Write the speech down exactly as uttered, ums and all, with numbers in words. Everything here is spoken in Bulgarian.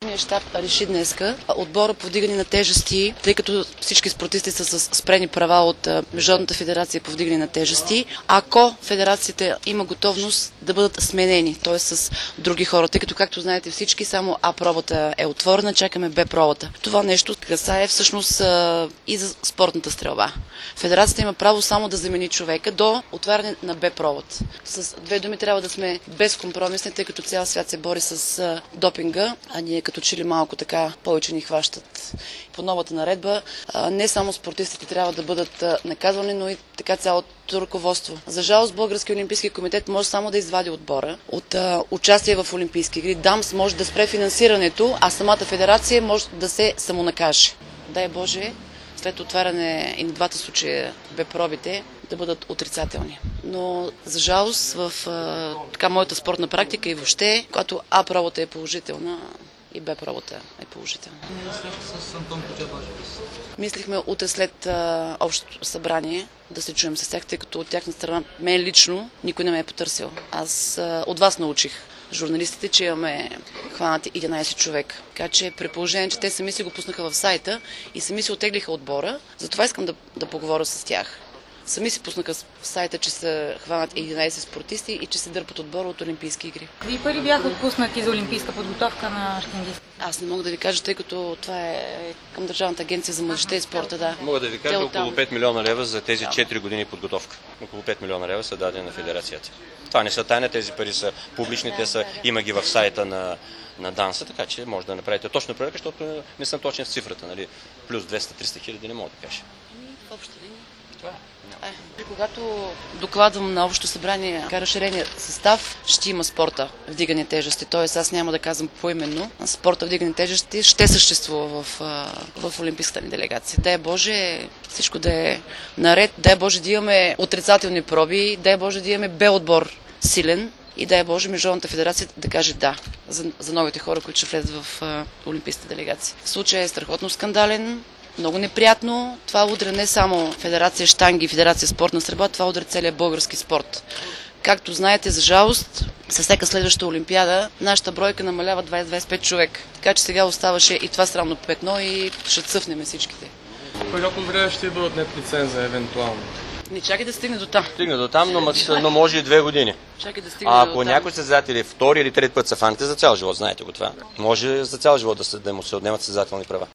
спортния щаб реши днеска отбора по вдигане на тежести, тъй като всички спортисти са с спрени права от Международната федерация по вдигане на тежести, ако федерацията има готовност да бъдат сменени, т.е. с други хора, тъй като, както знаете всички, само А пробата е отворена, чакаме Б пробата. Това нещо касае всъщност и за спортната стрелба. Федерацията има право само да замени човека до отваряне на Б пробата. С две думи трябва да сме безкомпромисни, тъй като цял свят се бори с допинга, а ние като че ли малко така повече ни хващат. По новата наредба не само спортистите трябва да бъдат наказвани, но и така цялото ръководство. За жалост, Българския олимпийски комитет може само да извади отбора от а, участие в Олимпийски игри. ДАМС може да спре финансирането, а самата федерация може да се самонакаже. Дай Боже, след отваряне и на двата случая Б пробите да бъдат отрицателни. Но за жалост в а, така моята спортна практика и въобще, когато А пробата е положителна, и Б пробата е положителна. С Антон Коджабашев. Мислихме утре след а, общото събрание да се чуем с тях, тъй като от тяхна страна мен лично никой не ме е потърсил. Аз а, от вас научих, журналистите, че имаме хванати единайсет човека. Така че при положение, че те сами си го пуснаха в сайта и сами си оттеглиха отбора, затова искам да, да поговоря с тях. Сами си пуснаха в сайта, че са хванат единайсет спортисти и че се дърпат отбора от Олимпийски игри. Какви пари бяха отпуснати за олимпийска подготовка на штангистите? Аз не мога да ви кажа, тъй като това е към Държавната агенция за младежта и спорта. Да. Мога да ви кажа около пет милиона лева за тези четири години подготовка. Около пет милиона лева са дадени на федерацията. Това не са тайна, тези пари са публични, те са, има ги в сайта на на ДАНСа, така че може да направите точно проверка, защото не съм точен с цифрата, нали? Плюс двеста-триста хиляди не мога да кажа. В общи линии. Това е. Е. Когато докладвам на Общо събрание разширения състав, ще има спорта вдигане тежести. Т.е. аз няма да казвам поименно. Спорта вдигане тежести ще съществува в, в олимпийската ни делегация. Дай Боже всичко да е наред. Дай Боже да имаме отрицателни проби. Дай Боже да имаме Б отбор силен. И дай Боже Международната федерация да каже да за, за новите хора, които ще влезат в а, олимпийската делегация. Случай е страхотно скандален, много неприятно. Това удря не само Федерация щанги и Федерация спортна стрелба, това удря целият български спорт. Както знаете, за жалост, със всяка следваща олимпиада нашата бройка намалява двайсет до двайсет и пет човек. Така че сега оставаше и това срамно петно и ще цъфнем всичките. Колко време ще бъде отнет лиценза евентуално? Не чакай да стигне до там. Стигне до там, но, но може и две години. Чакай да стигне а до ако там. някой състезатели втори или трети път са фаните за цял живот, знаете го това, може за цял живот да, се, да му се отнемат състезателни права.